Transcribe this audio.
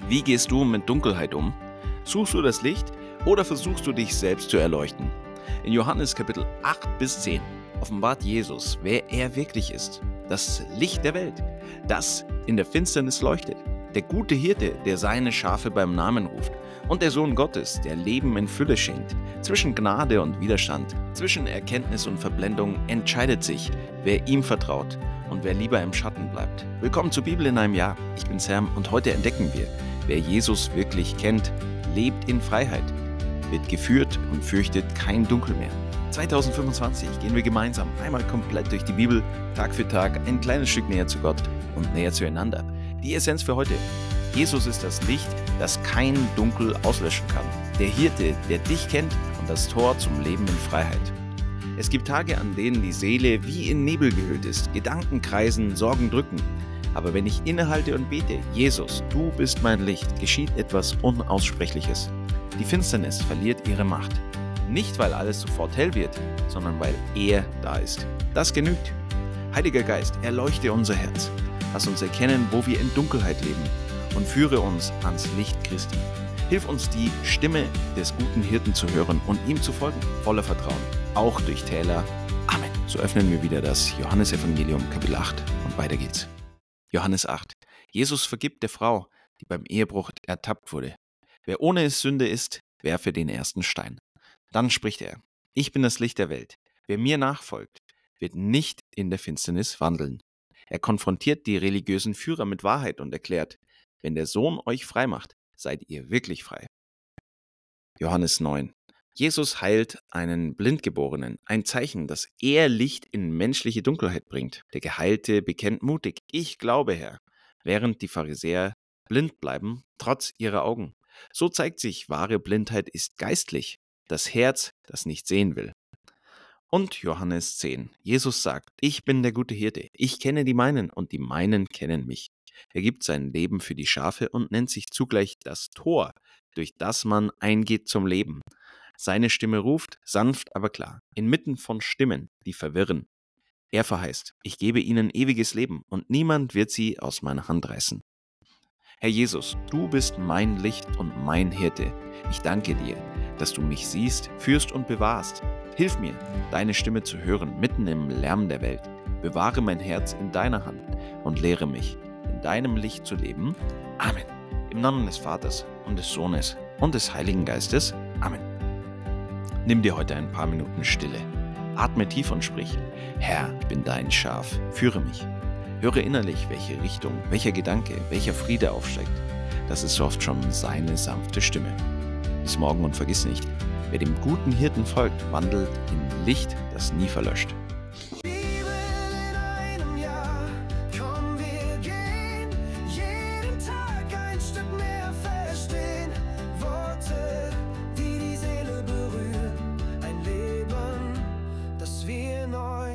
Wie gehst du mit Dunkelheit um? Suchst du das Licht oder versuchst du dich selbst zu erleuchten? In Johannes Kapitel 8 bis 10 offenbart Jesus, wer er wirklich ist. Das Licht der Welt, das in der Finsternis leuchtet. Der gute Hirte, der seine Schafe beim Namen ruft. Und der Sohn Gottes, der Leben in Fülle schenkt. Zwischen Gnade und Widerstand, zwischen Erkenntnis und Verblendung entscheidet sich, wer ihm vertraut und wer lieber im Schatten bleibt. Willkommen zur Bibel in einem Jahr. Ich bin Sam und heute entdecken wir, wer Jesus wirklich kennt, lebt in Freiheit, wird geführt und fürchtet kein Dunkel mehr. 2025 gehen wir gemeinsam einmal komplett durch die Bibel, Tag für Tag, ein kleines Stück näher zu Gott und näher zueinander. Die Essenz für heute: Jesus ist das Licht, das kein Dunkel auslöschen kann. Der Hirte, der dich kennt und das Tor zum Leben in Freiheit. Es gibt Tage, an denen die Seele wie in Nebel gehüllt ist, Gedanken kreisen, Sorgen drücken. Aber wenn ich innehalte und bete, Jesus, du bist mein Licht, geschieht etwas Unaussprechliches. Die Finsternis verliert ihre Macht. Nicht, weil alles sofort hell wird, sondern weil er da ist. Das genügt. Heiliger Geist, erleuchte unser Herz. Lass uns erkennen, wo wir in Dunkelheit leben und führe uns ans Licht Christi. Hilf uns, die Stimme des guten Hirten zu hören und ihm zu folgen, voller Vertrauen, auch durch Täler. Amen. So öffnen wir wieder das Johannesevangelium Kapitel 8 und weiter geht's. Johannes 8. Jesus vergibt der Frau, die beim Ehebruch ertappt wurde. Wer ohne Sünde ist, werfe den ersten Stein. Dann spricht er: Ich bin das Licht der Welt. Wer mir nachfolgt, wird nicht in der Finsternis wandeln. Er konfrontiert die religiösen Führer mit Wahrheit und erklärt: Wenn der Sohn euch frei macht, seid ihr wirklich frei. Johannes 9. Jesus heilt einen Blindgeborenen, ein Zeichen, dass er Licht in menschliche Dunkelheit bringt. Der Geheilte bekennt mutig: Ich glaube, Herr, während die Pharisäer blind bleiben, trotz ihrer Augen. So zeigt sich, wahre Blindheit ist geistlich, das Herz, das nicht sehen will. Und Johannes 10. Jesus sagt: Ich bin der gute Hirte, ich kenne die meinen und die meinen kennen mich. Er gibt sein Leben für die Schafe und nennt sich zugleich das Tor, durch das man eingeht zum Leben. Seine Stimme ruft, sanft aber klar, inmitten von Stimmen, die verwirren. Er verheißt: Ich gebe ihnen ewiges Leben und niemand wird sie aus meiner Hand reißen. Herr Jesus, du bist mein Licht und mein Hirte. Ich danke dir, dass du mich siehst, führst und bewahrst. Hilf mir, deine Stimme zu hören, mitten im Lärm der Welt. Bewahre mein Herz in deiner Hand und lehre mich, in deinem Licht zu leben. Amen. Im Namen des Vaters und des Sohnes und des Heiligen Geistes. Amen. Nimm dir heute ein paar Minuten Stille. Atme tief und sprich: Herr, ich bin dein Schaf, führe mich. Höre innerlich, welche Richtung, welcher Gedanke, welcher Friede aufsteigt. Das ist oft schon seine sanfte Stimme. Bis morgen und vergiss nicht, wer dem guten Hirten folgt, wandelt in Licht, das nie verlöscht. Die Seele berühren, ein Leben, das wir neu